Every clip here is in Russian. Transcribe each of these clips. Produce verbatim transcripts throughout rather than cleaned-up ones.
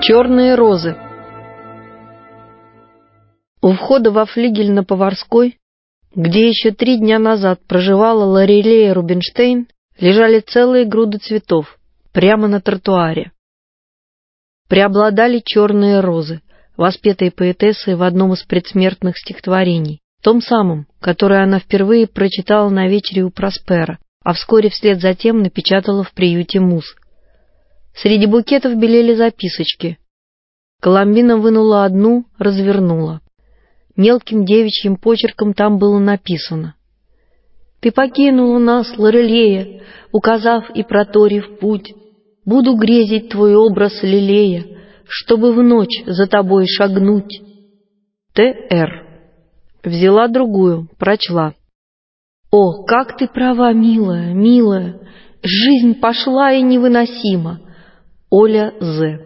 Черные розы. У входа во флигель на Поварской, где еще три дня назад проживала Лорелея Рубинштейн, лежали целые груды цветов, прямо на тротуаре. Преобладали черные розы, воспетые поэтессой в одном из предсмертных стихотворений, том самом, которое она впервые прочитала на вечере у Проспера, а вскоре вслед за тем напечатала в приюте Муз. Среди букетов белели записочки. Коломбина вынула одну, развернула. Мелким девичьим почерком там было написано: «Ты покинула нас, Лорелея, указав и проторив путь. Буду грезить твой образ лелея, чтобы в ночь за тобой шагнуть». Т Р Взяла другую, прочла. «О, как ты права, милая, милая! Жизнь пошла и невыносима. Оля З.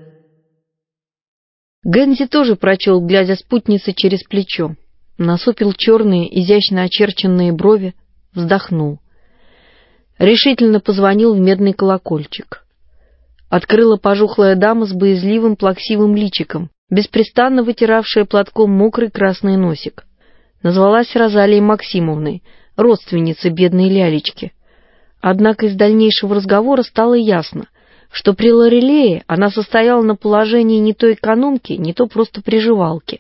Гензи тоже прочел, глядя спутнице через плечо. Насупил черные, изящно очерченные брови, вздохнул. Решительно позвонил в медный колокольчик. Открыла пожухлая дама с боязливым плаксивым личиком, беспрестанно вытиравшая платком мокрый красный носик. Назвалась Розалией Максимовной, родственницей бедной лялечки. Однако из дальнейшего разговора стало ясно, что при Лорелее она состояла на положении не то экономки, не то просто приживалки.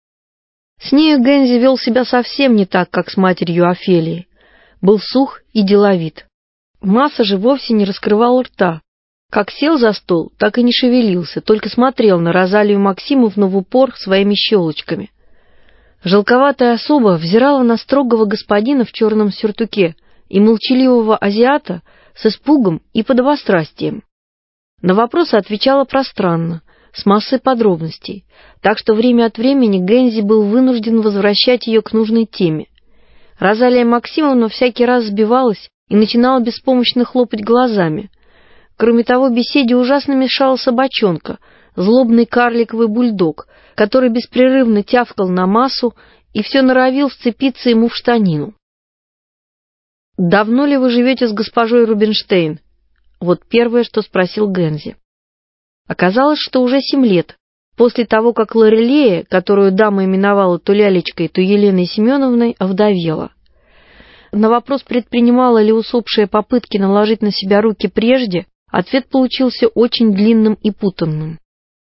С нею Гензи вел себя совсем не так, как с матерью Офелии. Был сух и деловит. Масса же вовсе не раскрывал рта. Как сел за стол, так и не шевелился, только смотрел на Розалию Максимовну в упор своими щелочками. Желковатая особа взирала на строгого господина в черном сюртуке и молчаливого азиата с испугом и подобострастием. На вопросы отвечала пространно, с массой подробностей, так что время от времени Гензи был вынужден возвращать ее к нужной теме. Розалия Максимовна всякий раз сбивалась и начинала беспомощно хлопать глазами. Кроме того, беседе ужасно мешала собачонка, злобный карликовый бульдог, который беспрерывно тявкал на массу и все норовил вцепиться ему в штанину. «Давно ли вы живете с госпожой Рубинштейн?» Вот первое, что спросил Гензи. Оказалось, что уже семь лет, после того, как Лорелея, которую дама именовала то Лялечкой, то Еленой Семеновной, овдовела. На вопрос, предпринимала ли усопшая попытки наложить на себя руки прежде, ответ получился очень длинным и путанным.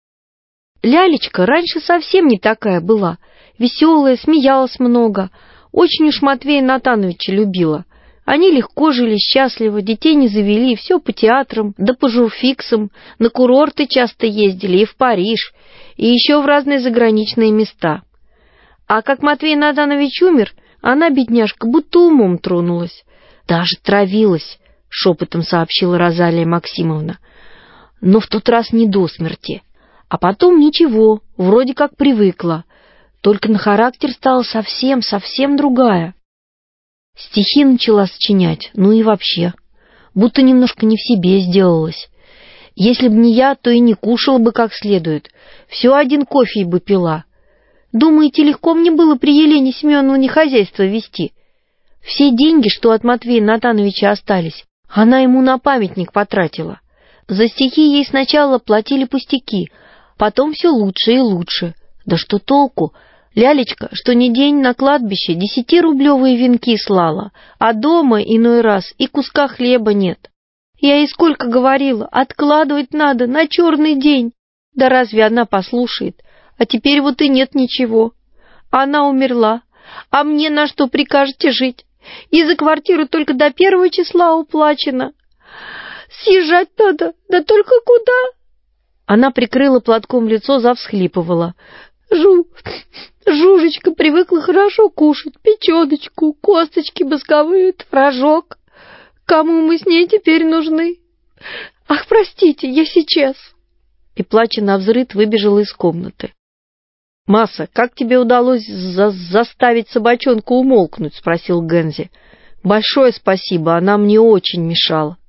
Лялечка раньше совсем не такая была, веселая, смеялась много, очень уж Матвея Натановича любила. Они легко жили, счастливо, детей не завели, все по театрам, да по журфиксам, на курорты часто ездили, и в Париж, и еще в разные заграничные места. А как Матвей Натанович умер, она, бедняжка, будто умом тронулась. Даже травилась, шепотом сообщила Розалия Максимовна. Но в тот раз не до смерти. А потом ничего, вроде как привыкла. Только на характер стала совсем-совсем другая. Стихи начала сочинять, ну и вообще, будто немножко не в себе сделалась. Если б не я, то и не кушала бы как следует, все один кофе бы пила. Думаете, легко мне было при Елене Семеновне хозяйство вести? Все деньги, что от Матвея Натановича остались, она ему на памятник потратила. За стихи ей сначала платили пустяки, потом все лучше и лучше. Да что толку? Лялечка, что ни день на кладбище десятирублевые венки слала, а дома иной раз и куска хлеба нет. Я ей сколько говорила, откладывать надо на черный день. Да разве она послушает? А теперь вот и нет ничего. Она умерла, а мне на что прикажете жить? И за квартиру только до первого числа уплачено. Съезжать надо, да только куда?» Она прикрыла платком лицо, завсхлипывала. «Жу, Жужечка привыкла хорошо кушать, печеночку, косточки босковые, творожок. Кому мы с ней теперь нужны? Ах, простите, я сейчас!» И, плача навзрыд, выбежала из комнаты. «Масса, как тебе удалось за заставить собачонку умолкнуть?» — спросил Гензи. «Большое спасибо, она мне очень мешала».